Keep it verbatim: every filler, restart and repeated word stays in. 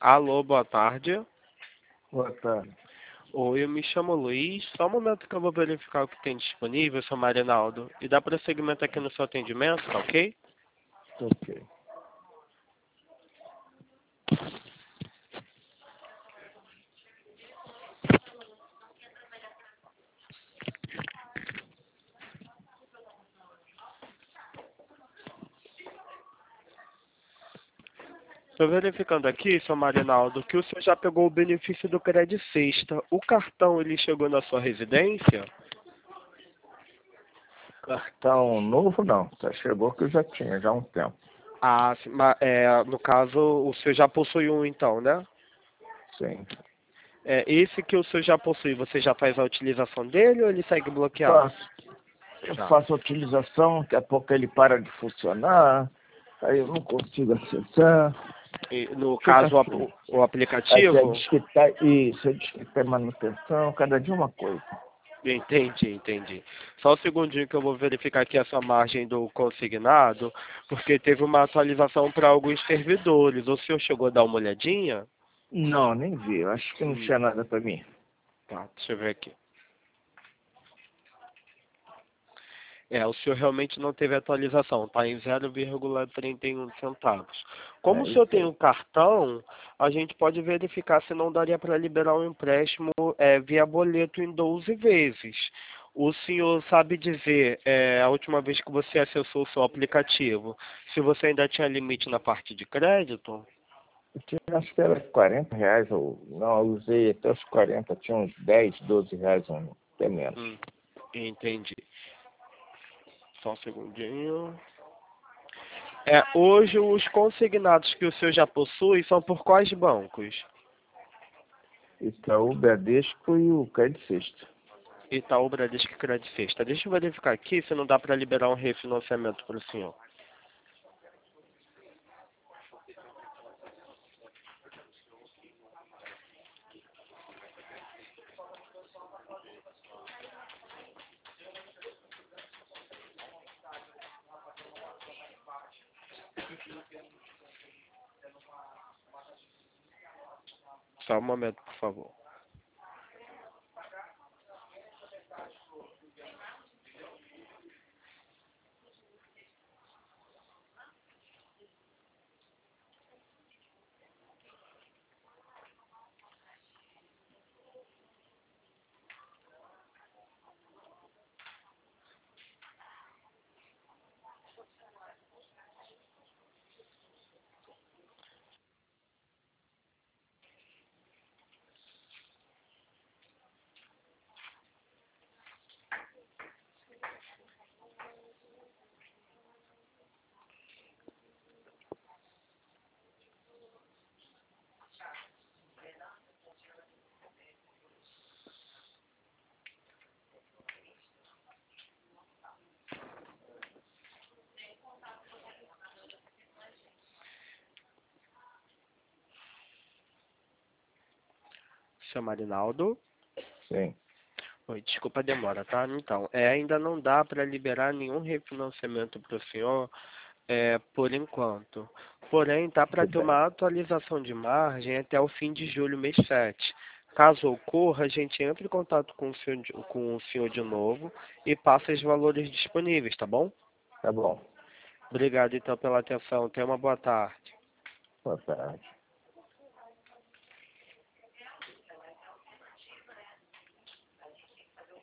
Alô, boa tarde. Boa tarde. Oi, eu me chamo Luiz. Só um momento que eu vou verificar o que tem disponível, seu Marinaldo. E dá prosseguimento aqui no seu atendimento, tá ok? Ok. Estou verificando aqui, seu Marinaldo, que o senhor já pegou o benefício do Crédito Sexta. O cartão, ele chegou na sua residência? Cartão novo não, só chegou que eu já tinha, já há um tempo. Ah, sim, ma- é, no caso, o senhor já possui um então, né? Sim. É, esse que o senhor já possui, você já faz a utilização dele ou ele segue bloqueado? Faço, eu Já. faço a utilização, daqui a pouco ele para de funcionar, aí eu não consigo acessar, E, no fica caso, o, ap- assim. o Aí você aplicativo? diz que tá, isso, você diz que tem manutenção, cada dia uma coisa. Entendi, entendi. Só um segundinho que eu vou verificar aqui essa margem do consignado, porque teve uma atualização para alguns servidores. O senhor chegou a dar uma olhadinha? Não, nem vi, eu acho que não Hum, tinha nada para mim. tá, deixa eu ver aqui. É, o senhor realmente não teve atualização, está em zero vírgula trinta e um centavos. Como É o senhor isso tem aí. um cartão, a gente pode verificar se não daria para liberar um empréstimo é, via boleto em doze vezes. O senhor sabe dizer, é, a última vez que você acessou o seu aplicativo, se você ainda tinha limite na parte de crédito? Eu tinha, acho que era quarenta reais, ou não, eu usei até os quarenta, tinha uns dez, doze reais, um, até menos. Hum, entendi. Só um segundinho. É, hoje os consignados que o senhor já possui são por quais bancos? Itaú, Bradesco e o Crédito Sexta. Itaú, Bradesco e Crédito Sexta. Deixa eu verificar aqui se não dá para liberar um refinanciamento para o senhor. Só um momento, por favor. Seu Marinaldo. Sim. Oi, desculpa a demora, tá? Então, é, ainda não dá para liberar nenhum refinanciamento para o senhor é, por enquanto. Porém, dá para Tudo ter bem. uma atualização de margem até o fim de julho, mês sete. Caso ocorra, a gente entra em contato com o senhor, de- com o senhor de novo e passa os valores disponíveis, tá bom? Tá bom. Obrigado, então, pela atenção. Tenha uma boa tarde. Boa tarde.